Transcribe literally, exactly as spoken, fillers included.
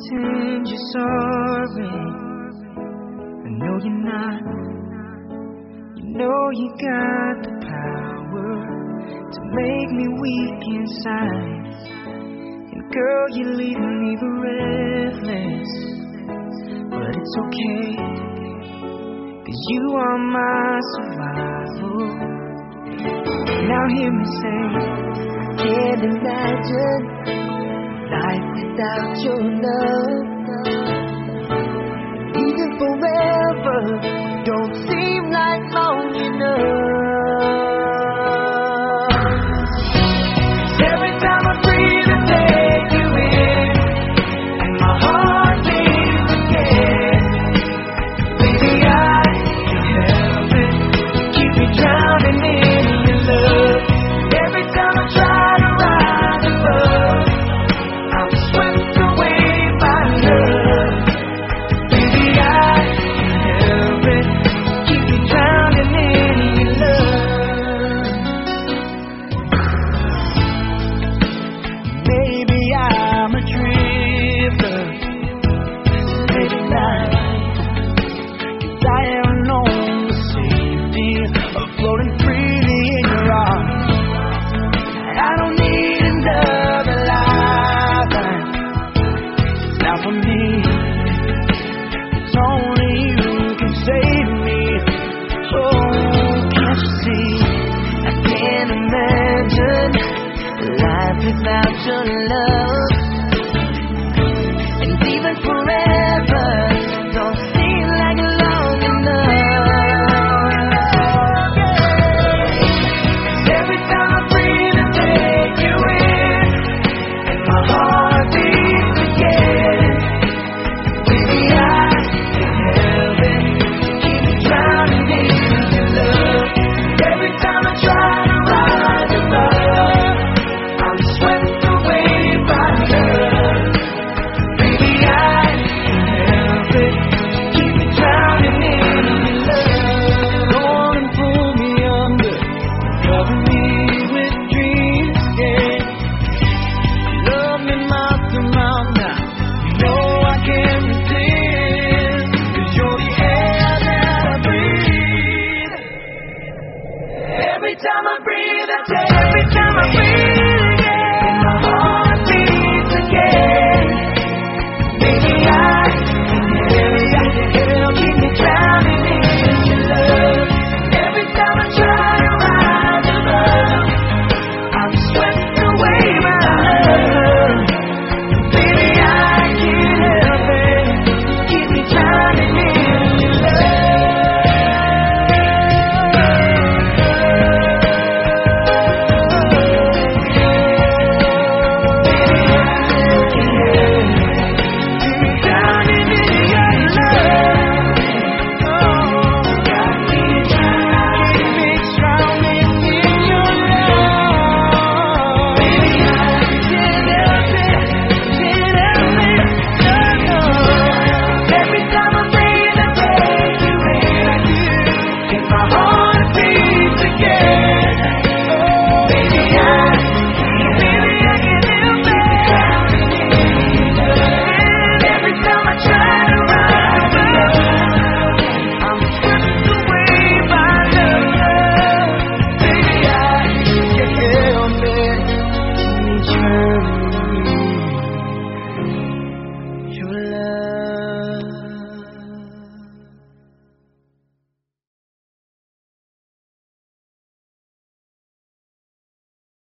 pretend you're sorry. I know you're not. You know you got the power to make me weak inside. And girl, you're leaving me breathless. But it's okay, 'cause you are my survival. Now hear me say, I can't imagine life without your love. Even forever don't seem like long enough. Every time I breathe I take you in, and my heart beats again. Baby, I can't help it, keep me drowning in your love. Every time I try to rise above, I'm swept away by love. Baby, I can't help it, keep me drowning in your love. Maybe I'm a drifter late at night, 'cause I am known the safety of floating freely in your arms. I don't need another lifeline, it's not for me. It's only you can save me. Oh, can't you see? I can't imagine life without your love. And even forever don't seem like long enough. Every time I breathe I take you in, and my heart beats again. Baby, I can't help it, keep me drowning in your love. Every time I try to rise above, I'm swept away by love. Baby, I can't help it, keep me drowning in your love. Go on and pull me under, cover me with dreams again. Love me mouth to mouth now, you know I can't resist, 'cause you're the air that I breathe. Every time I breathe I take, every time I breathe